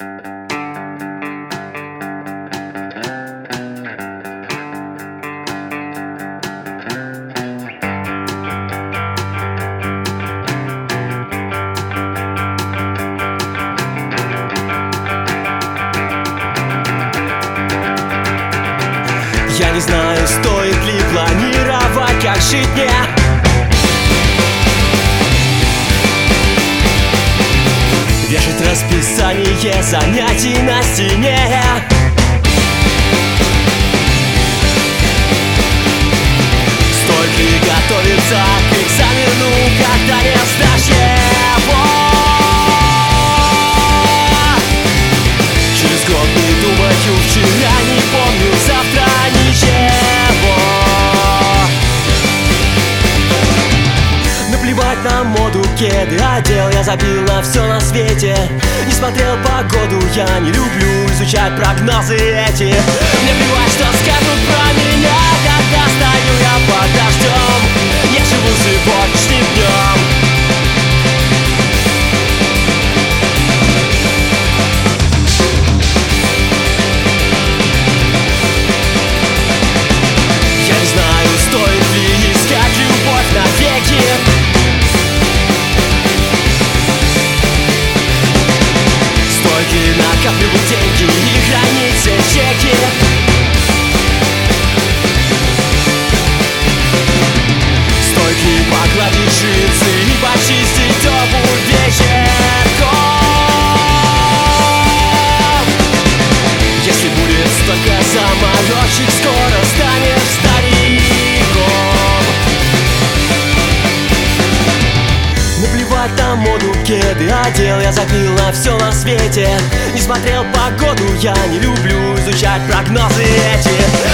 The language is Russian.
Я не знаю, стоит ли планировать, как жить мне. Вешать расписание занятий на стене. Стоит ли готовиться к экзамену, когда не сдашь его? Через год не думаю, вчера не помню, завтра ничего. Наплевать на моду, кеды одел, я забил на все на свете. Не смотрел погоду, я не люблю изучать прогнозы эти. Мне плевать, что скажут про меня, когда стою я под дождем. Я живу сегодняшним днем. Я не знаю, стоит ли искать любовь навеки. Стоит ли накапливать деньги и хранить все чеки? Стоит ли погладить джинсы и почистить обувь вечерком? Если будет столько заморочек, скоро станешь стариком. Наплевать на моду, кеды одел, я забил на все на свете. Не смотрел погоду, я не люблю изучать прогнозы эти.